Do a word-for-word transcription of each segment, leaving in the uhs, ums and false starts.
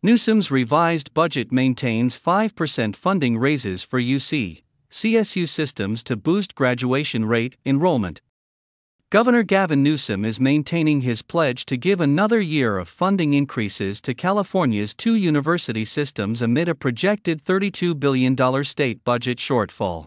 Newsom's revised budget maintains five percent funding raises for U C, C S U systems to boost graduation rate enrollment. Governor Gavin Newsom is maintaining his pledge to give another year of funding increases to California's two university systems amid a projected thirty-two billion dollars state budget shortfall.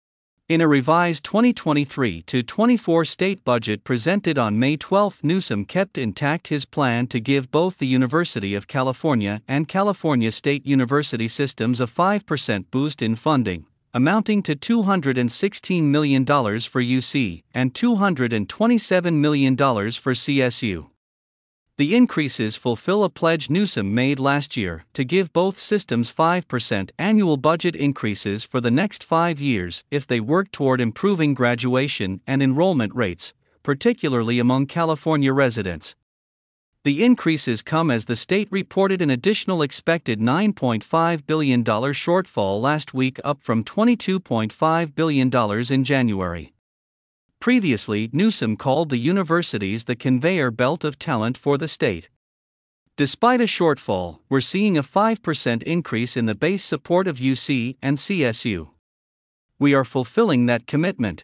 In a revised twenty twenty-three to twenty-four state budget presented on May twelfth, Newsom kept intact his plan to give both the University of California and California State University systems a five percent boost in funding, amounting to two hundred sixteen million dollars for U C and two hundred twenty-seven million dollars for C S U. The increases fulfill a pledge Newsom made last year to give both systems five percent annual budget increases for the next five years if they work toward improving graduation and enrollment rates, particularly among California residents. The increases come as the state reported an additional expected nine point five billion dollars shortfall last week, up from twenty-two point five billion dollars in January. Previously, Newsom called the universities the conveyor belt of talent for the state. Despite a shortfall, we're seeing a five percent increase in the base support of U C and C S U. We are fulfilling that commitment.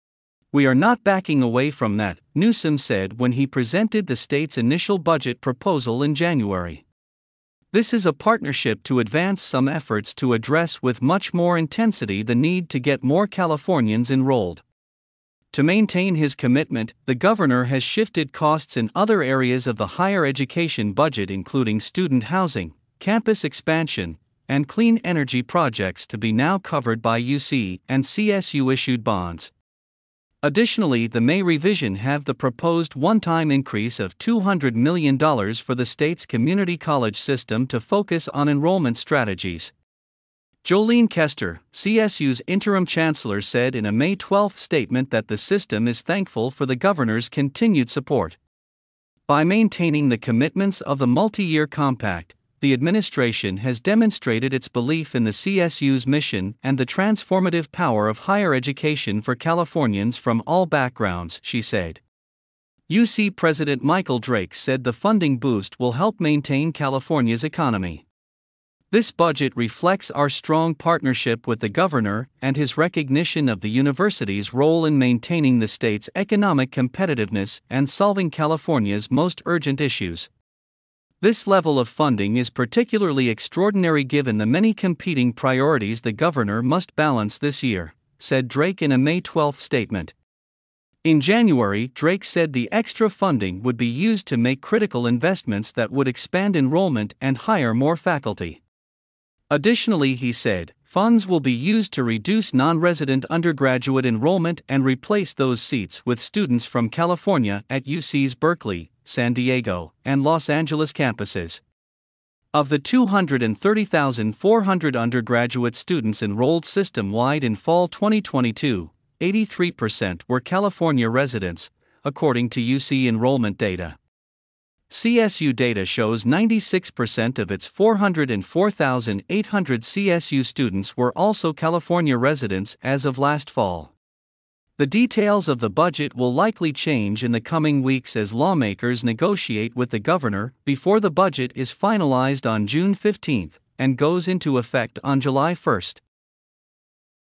We are not backing away from that, Newsom said when he presented the state's initial budget proposal in January. This is a partnership to advance some efforts to address with much more intensity the need to get more Californians enrolled. To maintain his commitment, the governor has shifted costs in other areas of the higher education budget, including student housing, campus expansion, and clean energy projects, to be now covered by U C and C S U-issued bonds. Additionally, the May revision have the proposed one-time increase of two hundred million dollars for the state's community college system to focus on enrollment strategies. Jolene Kester, C S U's interim chancellor, said in a May twelfth statement that the system is thankful for the governor's continued support. By maintaining the commitments of the multi-year compact, the administration has demonstrated its belief in the C S U's mission and the transformative power of higher education for Californians from all backgrounds, she said. U C President Michael Drake said the funding boost will help maintain California's economy. This budget reflects our strong partnership with the governor and his recognition of the university's role in maintaining the state's economic competitiveness and solving California's most urgent issues. This level of funding is particularly extraordinary given the many competing priorities the governor must balance this year, said Drake in a May twelfth statement. In January, Drake said the extra funding would be used to make critical investments that would expand enrollment and hire more faculty. Additionally, he said, funds will be used to reduce non-resident undergraduate enrollment and replace those seats with students from California at U C's Berkeley, San Diego, and Los Angeles campuses. Of the two hundred thirty thousand four hundred undergraduate students enrolled system-wide in fall twenty twenty-two, eighty-three percent were California residents, according to U C enrollment data. C S U data shows ninety-six percent of its four hundred four thousand eight hundred C S U students were also California residents as of last fall. The details of the budget will likely change in the coming weeks as lawmakers negotiate with the governor before the budget is finalized on June fifteenth and goes into effect on July first.